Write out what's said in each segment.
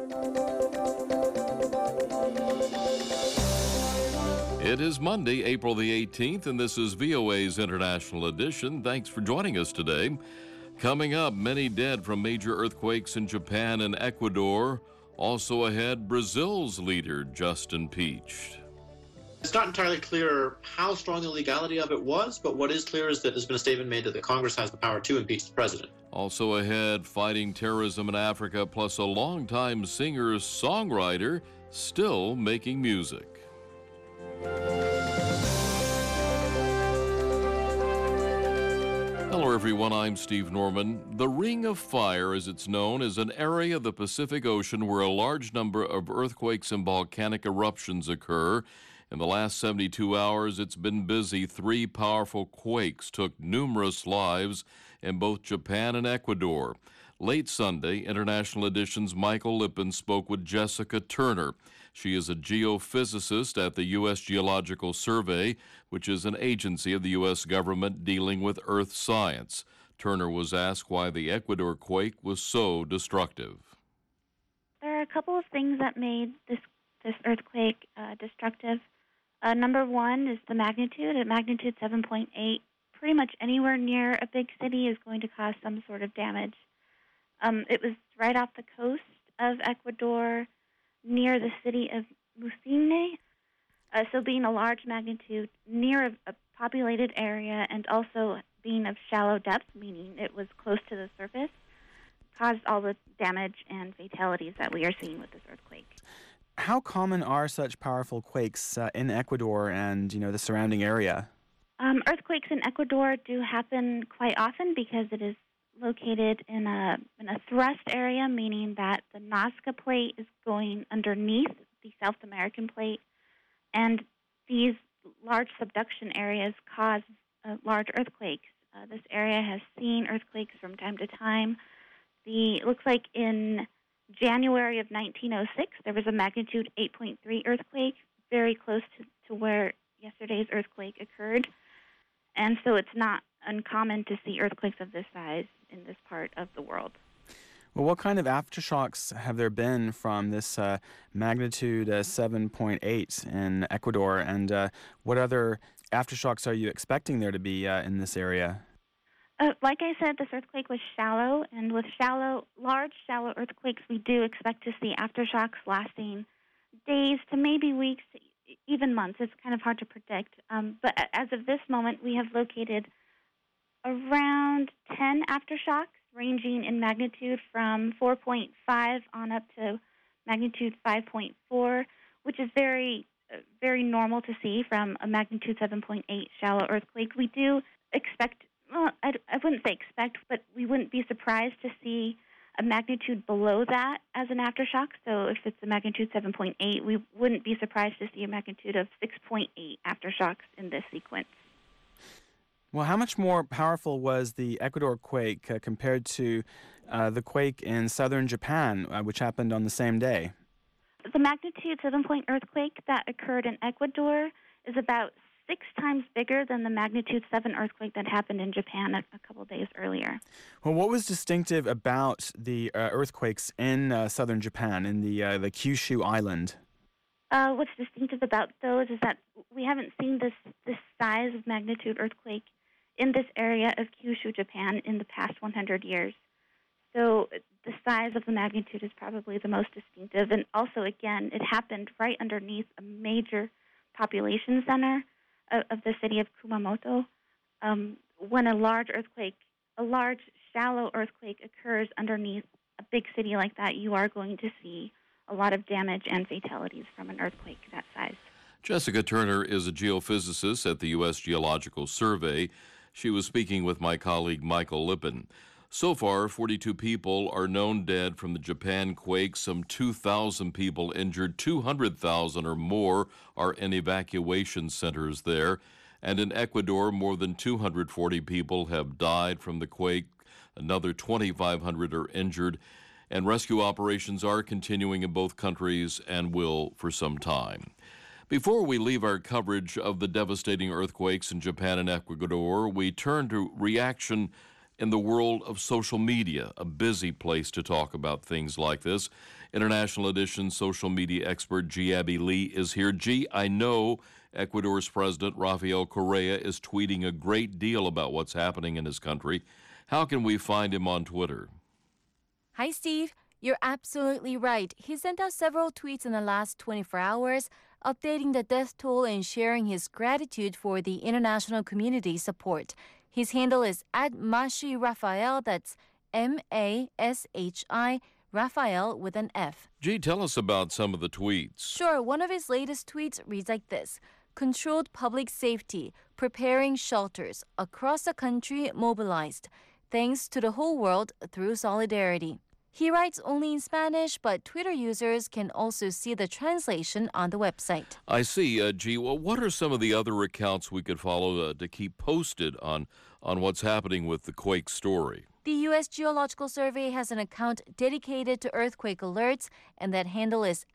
It is Monday, April the 18th, and this is VOA's International Edition. Thanks for joining us today. Coming up, many dead from major earthquakes in Japan and Ecuador. Also ahead, Brazil's leader just impeached. It's not entirely clear how strong the legality of it was, but what is clear is that there's been a statement made that the Congress has the power to impeach the president. Also ahead, fighting terrorism in Africa, plus a longtime singer-songwriter still making music. Hello, everyone. I'm Steve Norman. The Ring of Fire, as it's known, is an area of the Pacific Ocean where a large number of earthquakes and volcanic eruptions occur. In the last 72 hours, it's been busy. 3 powerful quakes took numerous lives in both Japan and Ecuador. Late Sunday, International Edition's Michael Lippin spoke with Jessica Turner. She is a geophysicist at the U.S. Geological Survey, which is an agency of the U.S. government dealing with earth science. Turner was asked why the Ecuador quake was so destructive. There are a couple of things that made this earthquake destructive. Number one is the magnitude. At magnitude 7.8, pretty much anywhere near a big city is going to cause some sort of damage. It was right off the coast of Ecuador, near the city of Mucine. So being a large magnitude near a populated area and also being of shallow depth, meaning it was close to the surface, caused all the damage and fatalities that we are seeing with this earthquake. How common are such powerful quakes in Ecuador and, the surrounding area? Earthquakes in Ecuador do happen quite often because it is located in a thrust area, meaning that the Nazca plate is going underneath the South American plate, and these large subduction areas cause large earthquakes. This area has seen earthquakes from time to time. It looks like in January of 1906, there was a magnitude 8.3 earthquake, very close to where yesterday's earthquake occurred. And so it's not uncommon to see earthquakes of this size in this part of the world. Well, what kind of aftershocks have there been from this magnitude 7.8 in Ecuador, and what other aftershocks are you expecting there to be in this area? Like I said, this earthquake was shallow, and with large shallow earthquakes, we do expect to see aftershocks lasting days to maybe weeks, even months. It's kind of hard to predict. But as of this moment, we have located around 10 aftershocks, ranging in magnitude from 4.5 on up to magnitude 5.4, which is very, very normal to see from a magnitude 7.8 shallow earthquake. We do expect, well, I wouldn't say expect, but we wouldn't be surprised to see a magnitude below that as an aftershock. So if it's a magnitude 7.8, we wouldn't be surprised to see a magnitude of 6.8 aftershocks in this sequence. Well, how much more powerful was the Ecuador quake compared to the quake in southern Japan, which happened on the same day? The magnitude 7-point earthquake that occurred in Ecuador is about 6 times bigger than the magnitude 7 earthquake that happened in Japan a couple days earlier. Well, what was distinctive about the earthquakes in southern Japan, in the Kyushu island? What's distinctive about those is that we haven't seen this size of magnitude earthquake in this area of Kyushu, Japan, in the past 100 years. So the size of the magnitude is probably the most distinctive. And also, again, it happened right underneath a major population center of the city of Kumamoto. When a large shallow earthquake occurs underneath a big city like that, you are going to see a lot of damage and fatalities from an earthquake that size. Jessica Turner is a geophysicist at the U.S. Geological Survey. She was speaking with my colleague Michael Lippin. So far, 42 people are known dead from the Japan quake, some 2,000 people injured, 200,000 or more are in evacuation centers there. And in Ecuador, more than 240 people have died from the quake. Another 2,500 are injured. And rescue operations are continuing in both countries and will for some time. Before we leave our coverage of the devastating earthquakes in Japan and Ecuador, we turn to reaction in the world of social media, a busy place to talk about things like this. International Edition social media expert G. Abby Lee is here. G, I know Ecuador's President Rafael Correa is tweeting a great deal about what's happening in his country. How can we find him on Twitter? Hi, Steve. You're absolutely right. He sent out several tweets in the last 24 hours, updating the death toll and sharing his gratitude for the international community's support. His handle is @Mashi Rafael. That's M-A-S-H-I, Rafael with an F. Gee, tell us about some of the tweets. Sure, one of his latest tweets reads like this. Controlled public safety, preparing shelters, across the country mobilized, thanks to the whole world through solidarity. He writes only in Spanish, but Twitter users can also see the translation on the website. I see. G, well, what are some of the other accounts we could follow to keep posted on what's happening with the quake story? The U.S. Geological Survey has an account dedicated to earthquake alerts, and that handle is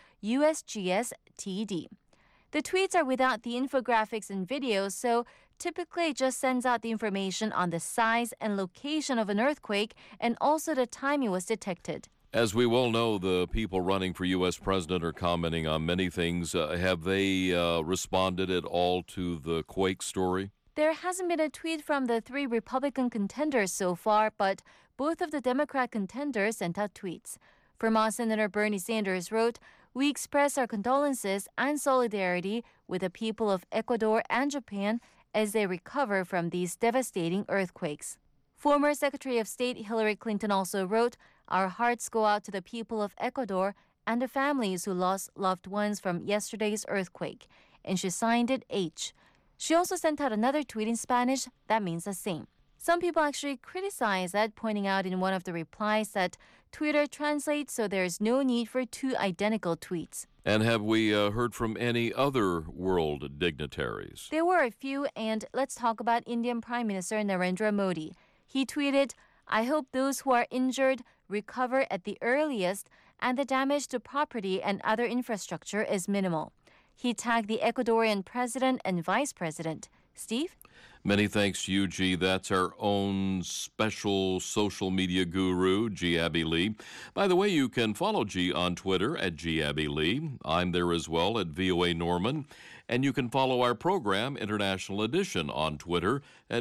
@USGSTD. The tweets are without the infographics and videos, so typically it just sends out the information on the size and location of an earthquake and also the time it was detected. As we well know, the people running for U.S. president are commenting on many things. Have they responded at all to the quake story? There hasn't been a tweet from the three Republican contenders so far, but both of the Democrat contenders sent out tweets. Vermont Senator Bernie Sanders wrote, "We express our condolences and solidarity with the people of Ecuador and Japan as they recover from these devastating earthquakes." Former Secretary of State Hillary Clinton also wrote, "Our hearts go out to the people of Ecuador and the families who lost loved ones from yesterday's earthquake," and she signed it H. She also sent out another tweet in Spanish that means the same. Some people actually criticize that, pointing out in one of the replies that Twitter translates so there's no need for two identical tweets. And have we heard from any other world dignitaries? There were a few, and let's talk about Indian Prime Minister Narendra Modi. He tweeted, "I hope those who are injured recover at the earliest and the damage to property and other infrastructure is minimal." He tagged the Ecuadorian president and vice president. Steve? Many thanks to you, G. That's our own special social media guru, G. Abby Lee. By the way, you can follow G on Twitter @G. Abby Lee. I'm there as well at VOA Norman. And you can follow our program, International Edition, on Twitter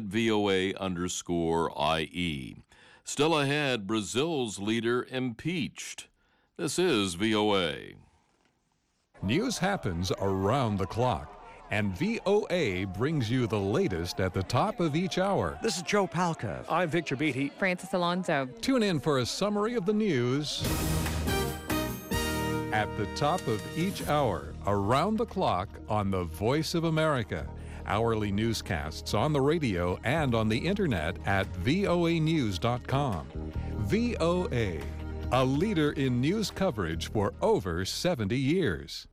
@VOA_IE. Still ahead, Brazil's leader impeached. This is VOA. News happens around the clock, and VOA brings you the latest at the top of each hour. This is Joe Palca. I'm Victor Beatty. Francis Alonso. Tune in for a summary of the news at the top of each hour, around the clock on the Voice of America. Hourly newscasts on the radio and on the internet at voanews.com. VOA, a leader in news coverage for over 70 years.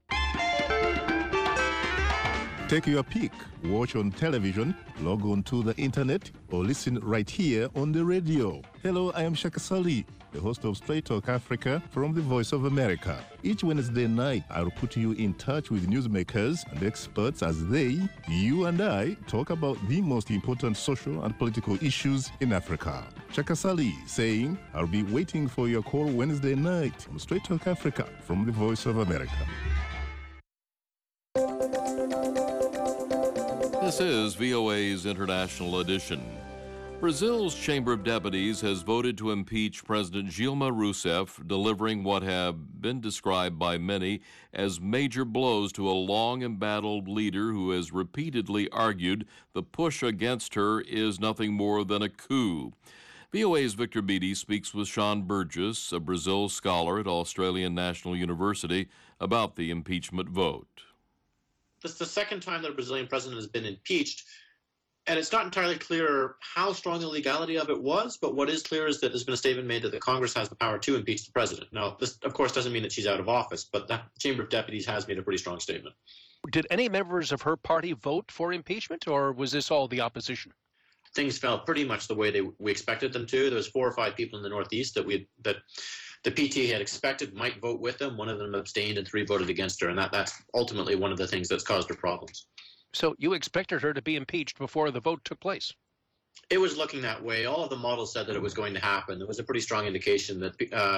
Take your pick. Watch on television, log on to the internet, or listen right here on the radio. Hello, I am Shaka Sali, the host of Straight Talk Africa from the Voice of America. Each Wednesday night, I'll put you in touch with newsmakers and experts as they, you and I, talk about the most important social and political issues in Africa. Shaka Sali saying, I'll be waiting for your call Wednesday night on Straight Talk Africa from the Voice of America. This is VOA's International Edition. Brazil's Chamber of Deputies has voted to impeach President Dilma Rousseff, delivering what have been described by many as major blows to a long embattled leader who has repeatedly argued the push against her is nothing more than a coup. VOA's Victor Beatty speaks with Sean Burgess, a Brazil scholar at Australian National University, about the impeachment vote. This is the second time that a Brazilian president has been impeached, and it's not entirely clear how strong the legality of it was, but what is clear is that there's been a statement made that the Congress has the power to impeach the president. Now, this, of course, doesn't mean that she's out of office, but the Chamber of Deputies has made a pretty strong statement. Did any members of her party vote for impeachment, or was this all the opposition? Things fell pretty much the way we expected them to. There was 4 or 5 people in the Northeast that the PT had expected might vote with them. One of them abstained and 3 voted against her, and that's ultimately one of the things that's caused her problems. So you expected her to be impeached before the vote took place? It was looking that way. All of the models said that it was going to happen. There was a pretty strong indication that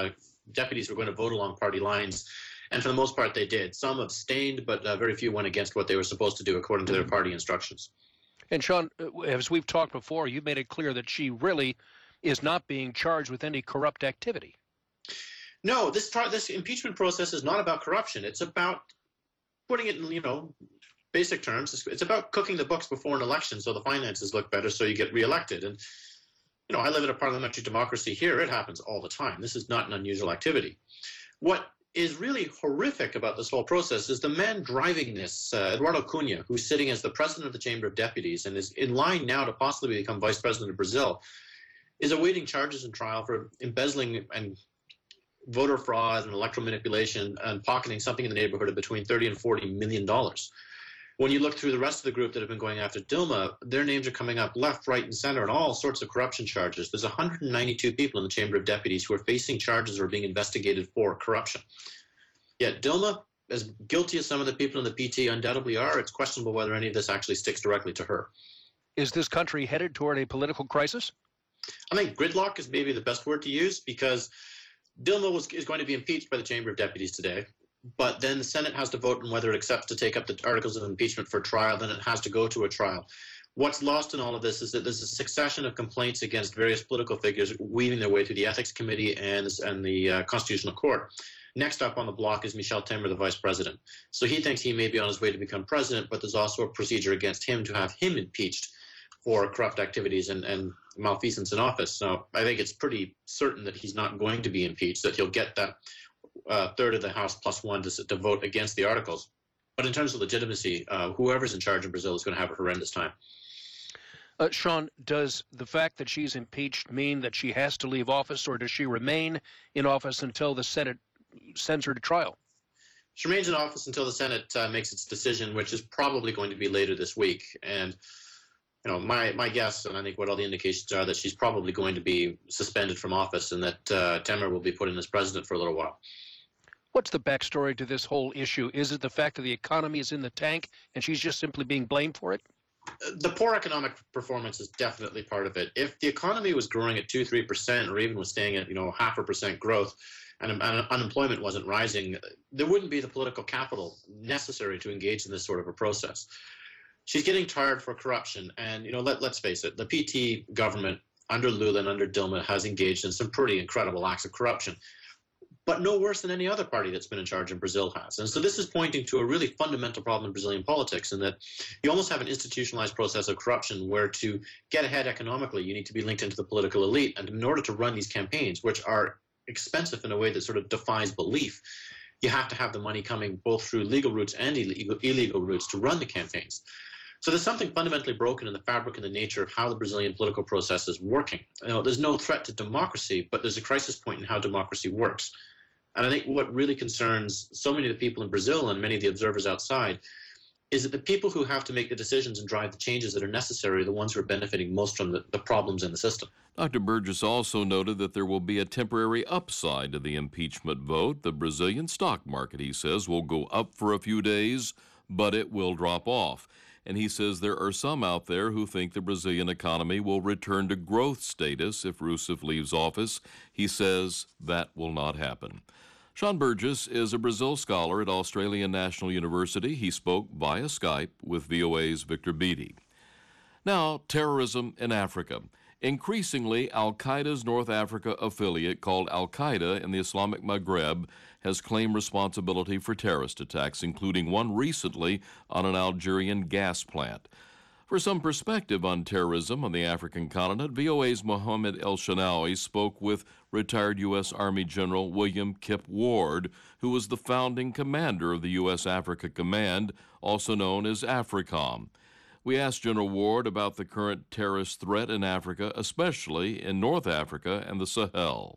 deputies were going to vote along party lines. And for the most part, they did. Some abstained, but very few went against what they were supposed to do according to their party instructions. And Sean, as we've talked before, you've made it clear that she really is not being charged with any corrupt activity. No, this impeachment process is not about corruption. It's about putting it in, basic terms. It's about cooking the books before an election so the finances look better so you get reelected. And, I live in a parliamentary democracy here. It happens all the time. This is not an unusual activity. What is really horrific about this whole process is the man driving this, Eduardo Cunha, who's sitting as the president of the Chamber of Deputies and is in line now to possibly become vice president of Brazil, is awaiting charges and trial for embezzling and voter fraud and electoral manipulation and pocketing something in the neighborhood of between $30 and $40 million. When you look through the rest of the group that have been going after Dilma, their names are coming up left, right, and center on all sorts of corruption charges. There's 192 people in the Chamber of Deputies who are facing charges or being investigated for corruption. Yet Dilma, as guilty as some of the people in the PT undoubtedly are, it's questionable whether any of this actually sticks directly to her. Is this country headed toward a political crisis? I think gridlock is maybe the best word to use, because Dilma is going to be impeached by the Chamber of Deputies today. But then the Senate has to vote on whether it accepts to take up the articles of impeachment for trial. Then it has to go to a trial. What's lost in all of this is that there's a succession of complaints against various political figures weaving their way through the Ethics Committee and the Constitutional Court. Next up on the block is Michel Temer, the vice president. So he thinks he may be on his way to become president, but there's also a procedure against him to have him impeached for corrupt activities and malfeasance in office. So I think it's pretty certain that he's not going to be impeached, that he'll get that third of the House plus one to vote against the articles. But in terms of legitimacy, whoever's in charge in Brazil is going to have a horrendous time. Sean, does the fact that she's impeached mean that she has to leave office, or does she remain in office until the Senate sends her to trial? She remains in office until the Senate makes its decision, which is probably going to be later this week. And my guess, and I think what all the indications are, that she's probably going to be suspended from office and that Temer will be put in as president for a little while. What's the backstory to this whole issue? Is it the fact that the economy is in the tank and she's just simply being blamed for it? The poor economic performance is definitely part of it. If the economy was growing at 2-3% or even was staying at 0.5% growth and unemployment wasn't rising, there wouldn't be the political capital necessary to engage in this sort of a process. She's getting tarred for corruption, and let's face it, the PT government under Lula and under Dilma has engaged in some pretty incredible acts of corruption, but no worse than any other party that's been in charge in Brazil has. And so this is pointing to a really fundamental problem in Brazilian politics, in that you almost have an institutionalized process of corruption where to get ahead economically, you need to be linked into the political elite. And in order to run these campaigns, which are expensive in a way that sort of defies belief, you have to have the money coming both through legal routes and illegal routes to run the campaigns. So there's something fundamentally broken in the fabric and the nature of how the Brazilian political process is working. There's no threat to democracy, but there's a crisis point in how democracy works. And I think what really concerns so many of the people in Brazil and many of the observers outside is that the people who have to make the decisions and drive the changes that are necessary are the ones who are benefiting most from the problems in the system. Dr. Burgess also noted that there will be a temporary upside to the impeachment vote. The Brazilian stock market, he says, will go up for a few days, but it will drop off. And he says there are some out there who think the Brazilian economy will return to growth status if Rousseff leaves office. He says that will not happen. Sean Burgess is a Brazil scholar at Australian National University. He spoke via Skype with VOA's Victor Beattie. Now, terrorism in Africa. Increasingly, Al-Qaeda's North Africa affiliate, called Al-Qaeda in the Islamic Maghreb, has claimed responsibility for terrorist attacks, including one recently on an Algerian gas plant. For some perspective on terrorism on the African continent, VOA's Mohammed El-Shanawi spoke with retired U.S. Army General William Kip Ward, who was the founding commander of the U.S. Africa Command, also known as AFRICOM. We asked General Ward about the current terrorist threat in Africa, especially in North Africa and the Sahel.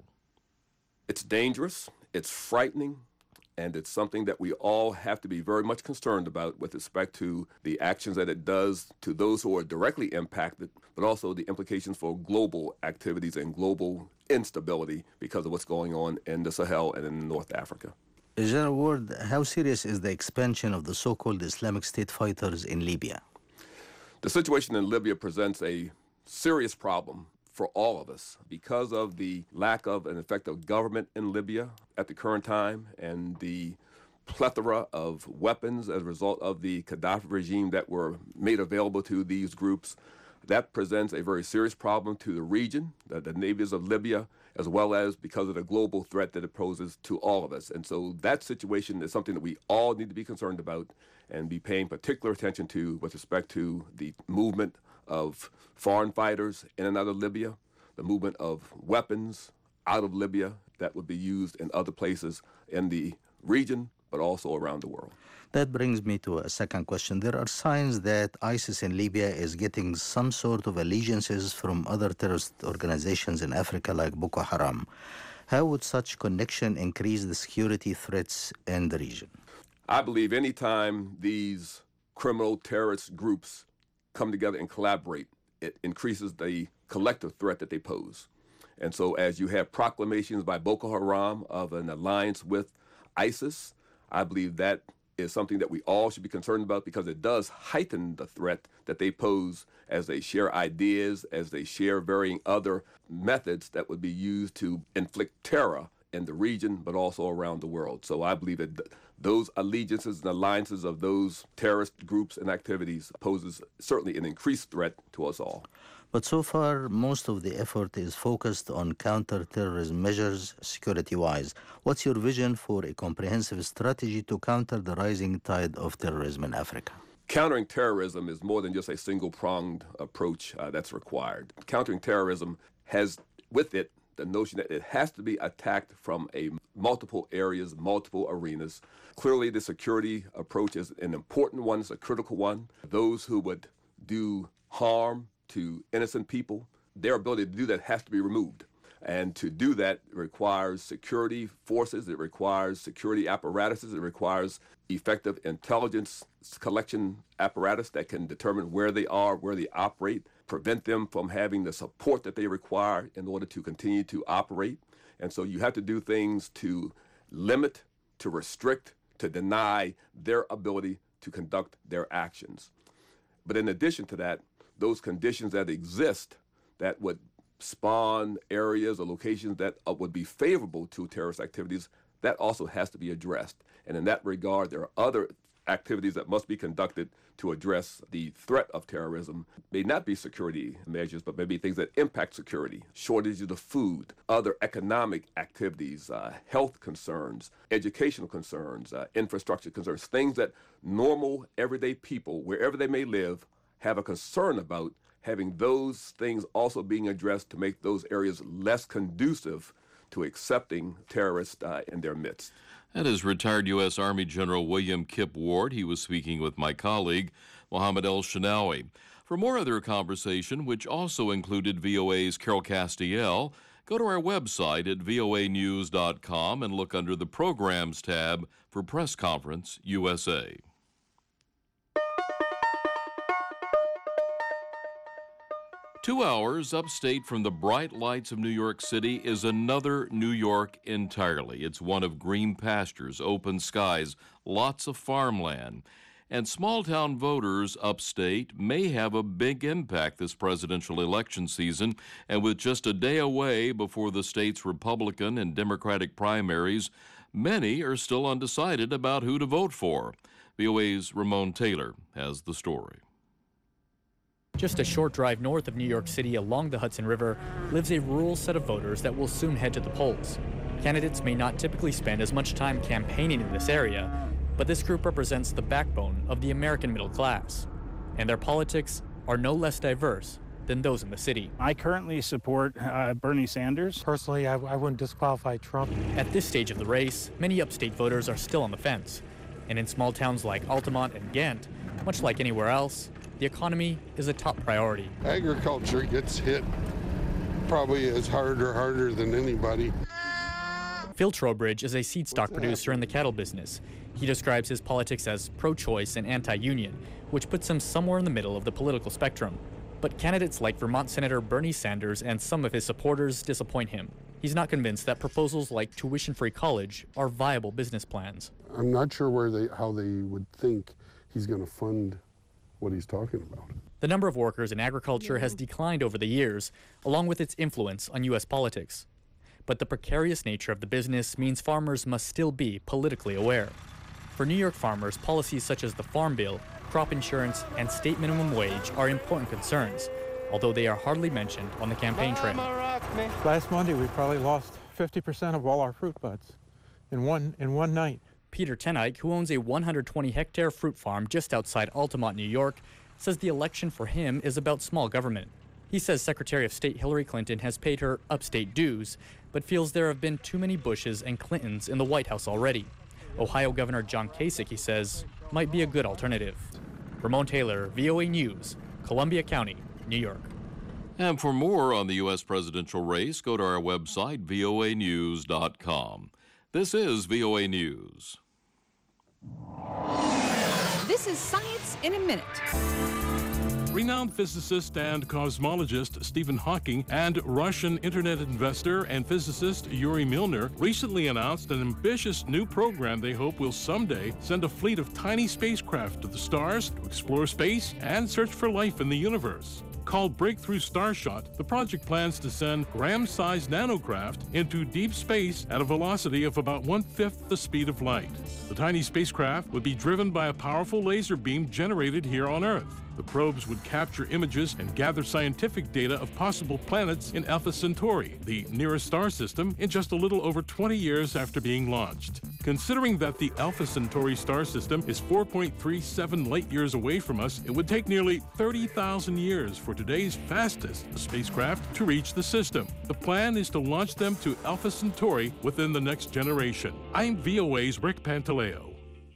It's dangerous, it's frightening, and it's something that we all have to be very much concerned about with respect to the actions that it does to those who are directly impacted, but also the implications for global activities and global instability because of what's going on in the Sahel and in North Africa. General Ward, how serious is the expansion of the so-called Islamic State fighters in Libya? The situation in Libya presents a serious problem for all of us because of the lack of an effective government in Libya at the current time and the plethora of weapons as a result of the Gaddafi regime that were made available to these groups. That presents a very serious problem to the region, the navies of Libya, as well as because of the global threat that it poses to all of us. And so that situation is something that we all need to be concerned about and be paying particular attention to with respect to the movement of foreign fighters in and out of Libya, the movement of weapons out of Libya that would be used in other places in the region, but also around the world. That brings me to a second question. There are signs that ISIS in Libya is getting some sort of allegiances from other terrorist organizations in Africa like Boko Haram. How would such connection increase the security threats in the region? I believe anytime these criminal terrorist groups come together and collaborate, it increases the collective threat that they pose. And so as you have proclamations by Boko Haram of an alliance with ISIS, I believe that is something that we all should be concerned about because it does heighten the threat that they pose as they share ideas, as they share varying other methods that would be used to inflict terror in the region, but also around the world. So I believe that those allegiances and alliances of those terrorist groups and activities poses certainly an increased threat to us all. But so far, most of the effort is focused on counter-terrorism measures, security-wise. What's your vision for a comprehensive strategy to counter the rising tide of terrorism in Africa? Countering terrorism is more than just a single-pronged approach that's required. Countering terrorism has with it the notion that it has to be attacked from multiple areas, multiple arenas. Clearly, the security approach is an important one, it's a critical one. Those who would do harm to innocent people, their ability to do that has to be removed. And to do that requires security forces, it requires security apparatuses, it requires effective intelligence collection apparatus that can determine where they are, where they operate, prevent them from having the support that they require in order to continue to operate. And so you have to do things to limit, to restrict, to deny their ability to conduct their actions. But in addition to that, those conditions that exist that would spawn areas or locations that would be favorable to terrorist activities, that also has to be addressed. And in that regard, there are other activities that must be conducted to address the threat of terrorism. May not be security measures, but maybe things that impact security, shortages of food, other economic activities, health concerns, educational concerns, infrastructure concerns, things that normal, everyday people, wherever they may live, have a concern about, having those things also being addressed to make those areas less conducive to accepting terrorists in their midst. That is retired U.S. Army General William Kip Ward. He was speaking with my colleague, Mohammed El-Shenawy. For more of their conversation, which also included VOA's Carol Castiel, go to our website at voanews.com and look under the Programs tab for Press Conference USA. Two hours upstate from the bright lights of New York City is another New York entirely. It's one of green pastures, open skies, lots of farmland. And small-town voters upstate may have a big impact this presidential election season. And with just a day away before the state's Republican and Democratic primaries, many are still undecided about who to vote for. VOA's Ramon Taylor has the story. Just a short drive north of New York City along the Hudson River lives a rural set of voters that will soon head to the polls. Candidates may not typically spend as much time campaigning in this area, but this group represents the backbone of the American middle class. And their politics are no less diverse than those in the city. I currently support Bernie Sanders. Personally, I wouldn't disqualify Trump. At this stage of the race, many upstate voters are still on the fence. And in small towns like Altamont and Ghent, much like anywhere else, the economy is a top priority. Agriculture gets hit probably as hard or harder than anybody. Phil Trowbridge is a seed stock producer in the cattle business. He describes his politics as pro-choice and anti-union, which puts him somewhere in the middle of the political spectrum. But candidates like Vermont Senator Bernie Sanders and some of his supporters disappoint him. He's not convinced that proposals like tuition-free college are viable business plans. I'm not sure how they would think he's going to fund what he's talking about. The number of workers in agriculture has declined over the years, along with its influence on U.S. politics. But the precarious nature of the business means farmers must still be politically aware. For New York farmers, policies such as the Farm Bill, crop insurance, and state minimum wage are important concerns, although they are hardly mentioned on the campaign trail. Last Monday, we probably lost 50% of all our fruit buds in one night. Peter Tenike, who owns a 120-hectare fruit farm just outside Altamont, New York, says the election for him is about small government. He says Secretary of State Hillary Clinton has paid her upstate dues, but feels there have been too many Bushes and Clintons in the White House already. Ohio Governor John Kasich, he says, might be a good alternative. Ramon Taylor, VOA News, Columbia County, New York. And for more on the U.S. presidential race, go to our website, voanews.com. This is VOA News. This is Science in a Minute. Renowned physicist and cosmologist Stephen Hawking and Russian internet investor and physicist Yuri Milner recently announced an ambitious new program they hope will someday send a fleet of tiny spacecraft to the stars to explore space and search for life in the universe. Called Breakthrough Starshot, the project plans to send gram-sized nanocraft into deep space at a velocity of about 1/5 the speed of light. The tiny spacecraft would be driven by a powerful laser beam generated here on Earth. The probes would capture images and gather scientific data of possible planets in Alpha Centauri, the nearest star system, in just a little over 20 years after being launched. Considering that the Alpha Centauri star system is 4.37 light years away from us, it would take nearly 30,000 years for today's fastest spacecraft to reach the system. The plan is to launch them to Alpha Centauri within the next generation. I'm VOA's Rick Pantaleo.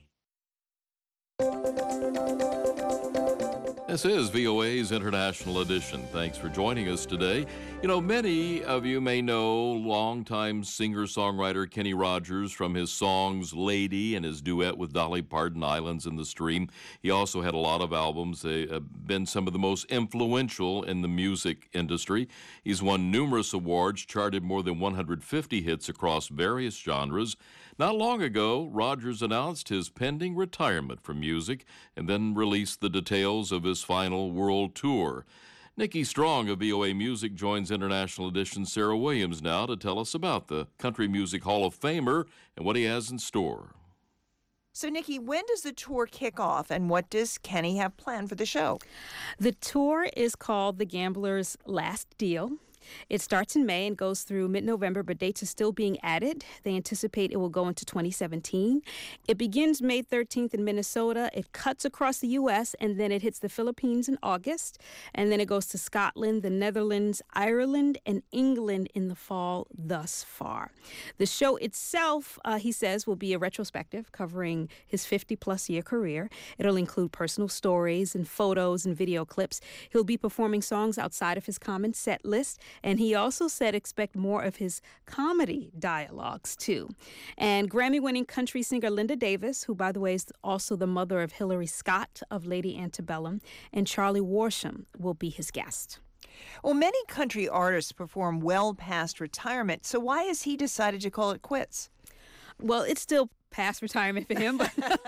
This is VOA's International Edition. Thanks for joining us today. You know, many of you may know longtime singer-songwriter Kenny Rogers from his songs Lady and his duet with Dolly Parton, Islands in the Stream. He also had a lot of albums. They have been some of the most influential in the music industry. He's won numerous awards, charted more than 150 hits across various genres. Not long ago, Rogers announced his pending retirement from music and then released the details of his final world tour. Nikki Strong of VOA Music joins International Edition Sarah Williams now to tell us about the Country Music Hall of Famer and what he has in store. So, Nikki, when does the tour kick off, and what does Kenny have planned for the show? The tour is called The Gambler's Last Deal. It starts in May and goes through mid-November, but dates are still being added. They anticipate it will go into 2017. It begins May 13th in Minnesota. It cuts across the U.S., and then it hits the Philippines in August. And then it goes to Scotland, the Netherlands, Ireland, and England in the fall thus far. The show itself, he says, will be a retrospective covering his 50-plus year career. It'll include personal stories and photos and video clips. He'll be performing songs outside of his common set list. And he also said expect more of his comedy dialogues, too. And Grammy-winning country singer Linda Davis, who, by the way, is also the mother of Hillary Scott of Lady Antebellum, and Charlie Worsham will be his guest. Well, many country artists perform well past retirement, so why has he decided to call it quits? Well, it's still past retirement for him,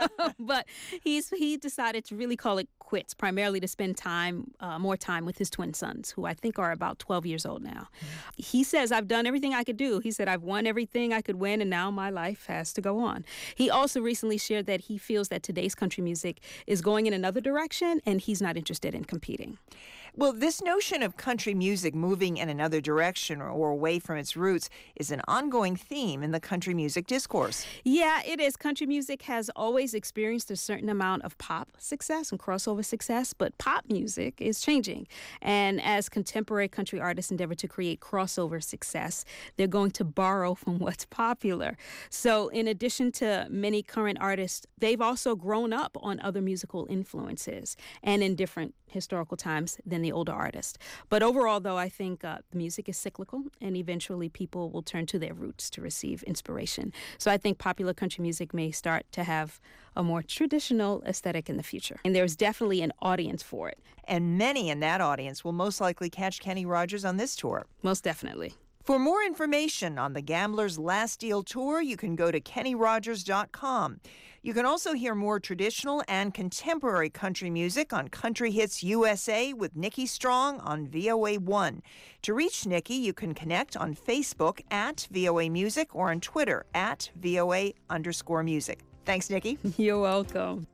but he decided to really call it quits, primarily to spend more time with his twin sons, who I think are about 12 years old now. He says, I've done everything I could do. He said, I've won everything I could win, and now my life has to go on. He also recently shared that he feels that today's country music is going in another direction, and he's not interested in competing. Well, this notion of country music moving in another direction or away from its roots is an ongoing theme in the country music discourse. Yeah, it is. Country music has always experienced a certain amount of pop success and crossover success, but pop music is changing. And as contemporary country artists endeavor to create crossover success, they're going to borrow from what's popular. So in addition to many current artists, they've also grown up on other musical influences and in different historical times than the older artist. But overall, though, I think music is cyclical, and eventually people will turn to their roots to receive inspiration. So I think popular country music may start to have a more traditional aesthetic in the future. And there's definitely an audience for it. And many in that audience will most likely catch Kenny Rogers on this tour. Most definitely. For more information on the Gamblers' Last Deal tour, you can go to KennyRogers.com. You can also hear more traditional and contemporary country music on Country Hits USA with Nikki Strong on VOA1. To reach Nikki, you can connect on Facebook at VOA Music or on Twitter at VOA_music. Thanks, Nikki. You're welcome.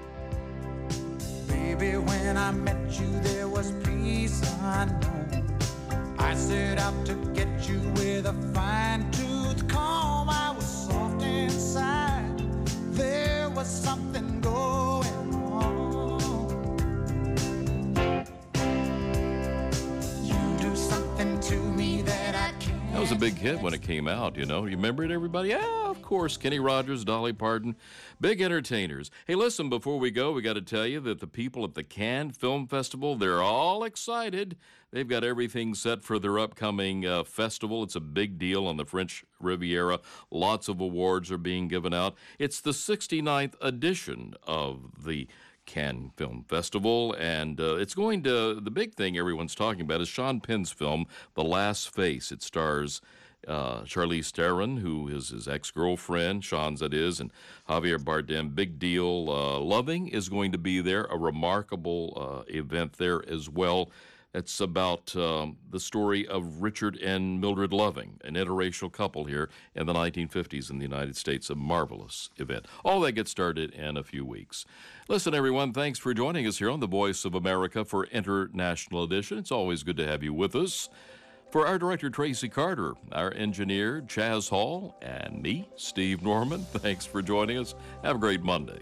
Baby, when I met you, there was peace unknown. I set out to get you with a fine-tooth comb. I was soft inside. There was something going on. You do something to me that I can't. That was a big hit when it came out, you know. You remember it, everybody? Yeah, of course. Kenny Rogers, Dolly Parton, big entertainers. Hey, listen, before we go, we got to tell you that the people at the Cannes Film Festival, they're all excited. They've got everything set for their upcoming festival. It's a big deal on the French Riviera. Lots of awards are being given out. It's the 69th edition of the Cannes Film Festival, and it's going to, the big thing everyone's talking about is Sean Penn's film, The Last Face. It stars Charlize Theron, who is his ex-girlfriend, Sean's that is, and Javier Bardem. Big deal. Loving is going to be there, a remarkable event there as well. It's about the story of Richard and Mildred Loving, an interracial couple here in the 1950s in the United States. A marvelous event. All that gets started in a few weeks. Listen, everyone, thanks for joining us here on the Voice of America for International Edition. It's always good to have you with us. For our director, Tracy Carter, our engineer, Chaz Hall, and me, Steve Norman, thanks for joining us. Have a great Monday.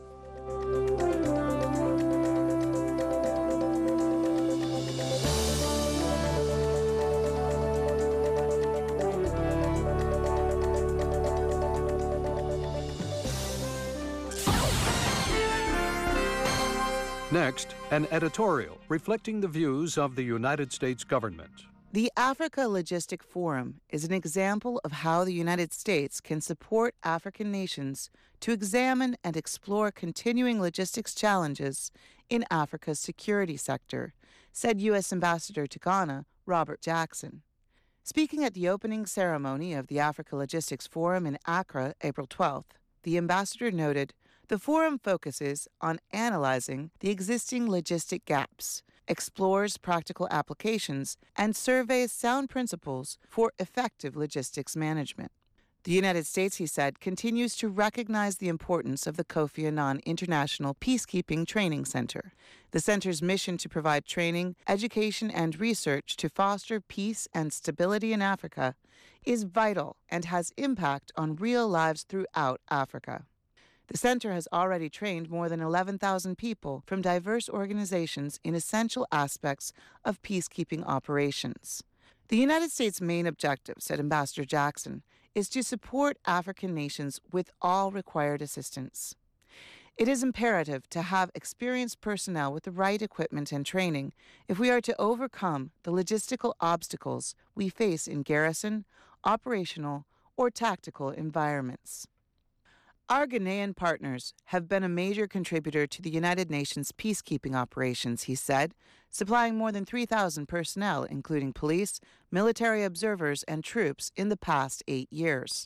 Next, an editorial reflecting the views of the United States government. The Africa Logistic Forum is an example of how the United States can support African nations to examine and explore continuing logistics challenges in Africa's security sector, said U.S. Ambassador to Ghana, Robert Jackson. Speaking at the opening ceremony of the Africa Logistics Forum in Accra, April 12th, the ambassador noted, the forum focuses on analyzing the existing logistic gaps, explores practical applications, and surveys sound principles for effective logistics management. The United States, he said, continues to recognize the importance of the Kofi Annan International Peacekeeping Training Center. The center's mission to provide training, education, and research to foster peace and stability in Africa is vital and has impact on real lives throughout Africa. The center has already trained more than 11,000 people from diverse organizations in essential aspects of peacekeeping operations. The United States' main objective, said Ambassador Jackson, is to support African nations with all required assistance. It is imperative to have experienced personnel with the right equipment and training if we are to overcome the logistical obstacles we face in garrison, operational, or tactical environments. Our Ghanaian partners have been a major contributor to the United Nations peacekeeping operations, he said, supplying more than 3,000 personnel, including police, military observers, and troops in the past 8 years.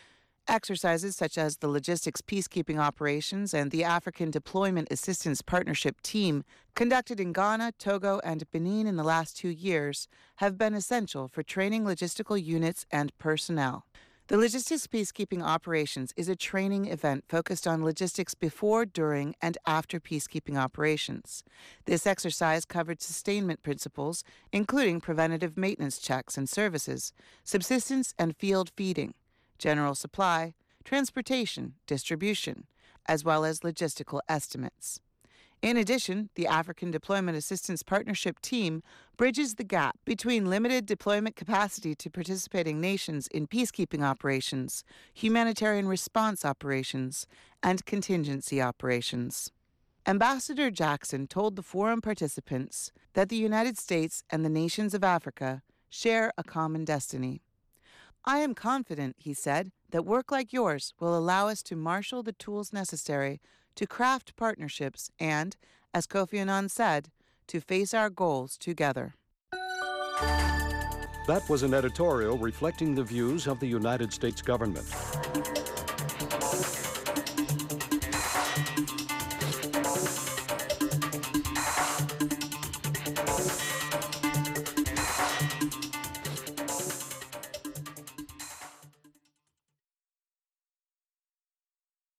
Exercises such as the Logistics Peacekeeping Operations and the African Deployment Assistance Partnership Team conducted in Ghana, Togo, and Benin in the last 2 years have been essential for training logistical units and personnel. The Logistics Peacekeeping Operations is a training event focused on logistics before, during, and after peacekeeping operations. This exercise covered sustainment principles, including preventative maintenance checks and services, subsistence and field feeding, general supply, transportation, distribution, as well as logistical estimates. In addition, the African Deployment Assistance Partnership Team bridges the gap between limited deployment capacity to participating nations in peacekeeping operations, humanitarian response operations, and contingency operations. Ambassador Jackson told the forum participants that the United States and the nations of Africa share a common destiny. I am confident, he said, that work like yours will allow us to marshal the tools necessary to craft partnerships and, as Kofi Annan said, to face our goals together. That was an editorial reflecting the views of the United States government.